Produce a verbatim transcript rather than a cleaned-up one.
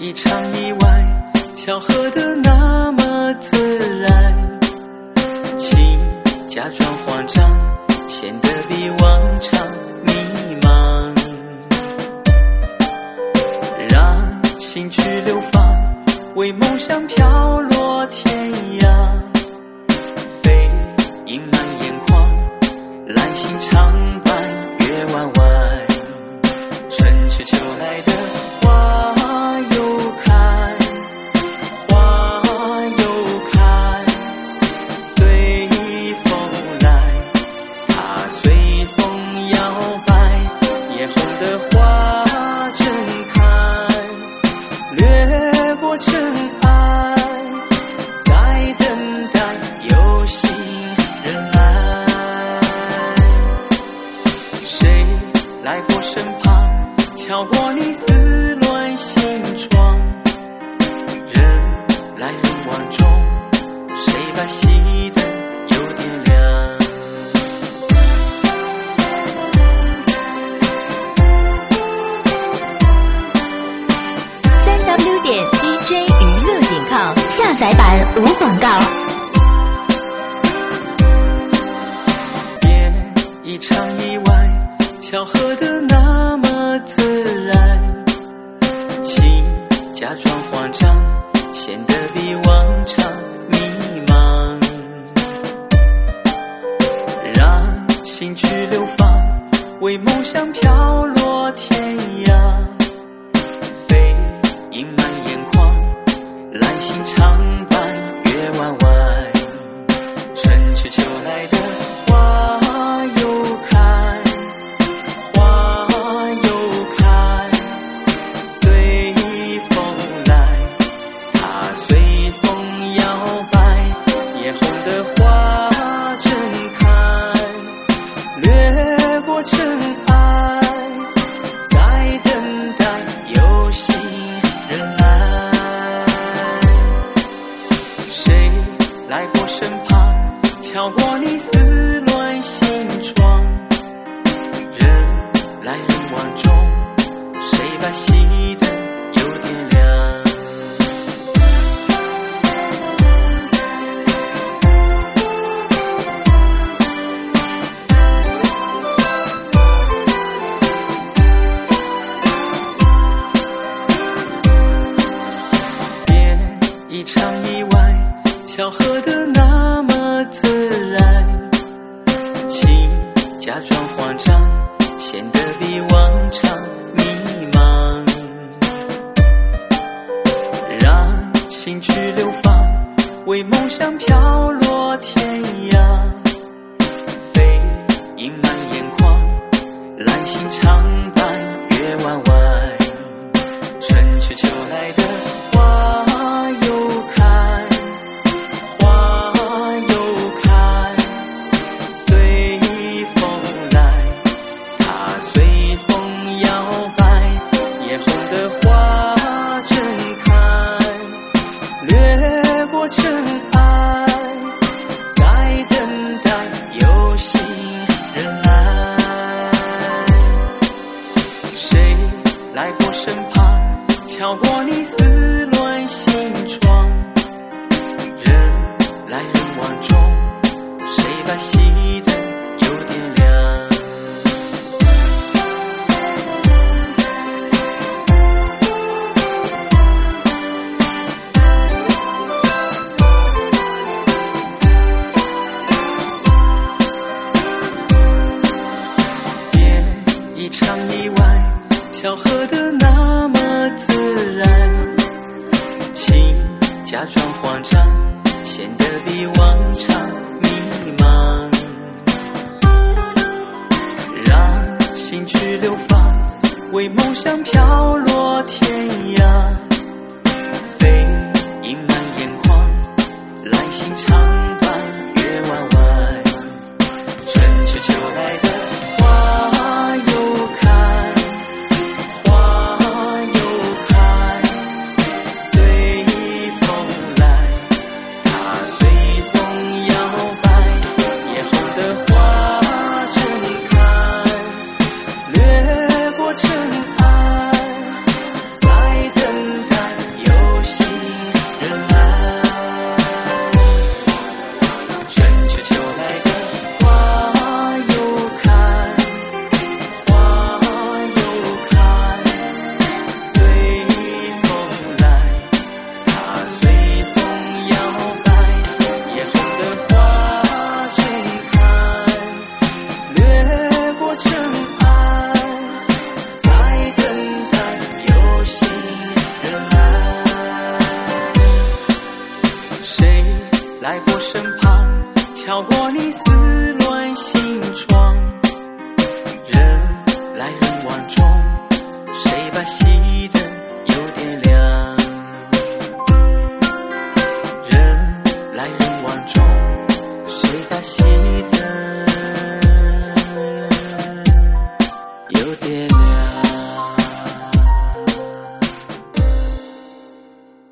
一场意外，巧合的那么自然，请假装慌张，显得比往常迷茫，让心去流放，为梦想飘落天涯，飞盈满眼眶，兰心长伴月弯弯，春去秋来的花又开，花又开，随风来，它随风摇摆，夜红的花正开，掠过尘埃，在等待有心人来，谁来过身旁，敲过你思乱心窗，人来人往中，谁把熄灯又点亮。 三 w 点 d j 娱乐点 com 下载版无广告。 别一场意外，巧合的那么自然，请假装慌张，显得比往常迷茫，让心去流放，为梦想飘落天涯，飞盈满眼眶，兰心长伴月弯弯，春去秋来的花又开，花又开，随风来，它随风摇摆，夜红的花正开，掠过尘埃，在等待有心人来，谁来过身旁，敲过你思乱心窗，人来人往中，谁把熄灯又点亮。别一场意外，巧合的那么自然，请假装慌张，显得比往常迷茫，让心去流放，为梦想飘落天涯，飞盈满眼眶，兰心长伴月弯弯，春去秋来的花又开，花又开，随风来，它随风摇摆，夜红的花正开，掠过尘埃，在等待有心人来，谁来过身旁，敲过你思乱心窗，人来人往中，谁把熄灯又点亮。别一场意外，巧合的那么自然，请假装慌张，显得比往常迷茫，让心去流放，为梦想飘落天涯，飞盈满眼眶，兰心长伴月弯弯，春去秋来的花又开，花又开，随风来，它随风摇摆，夜红的花正开，掠过尘埃， 身旁，敲过你思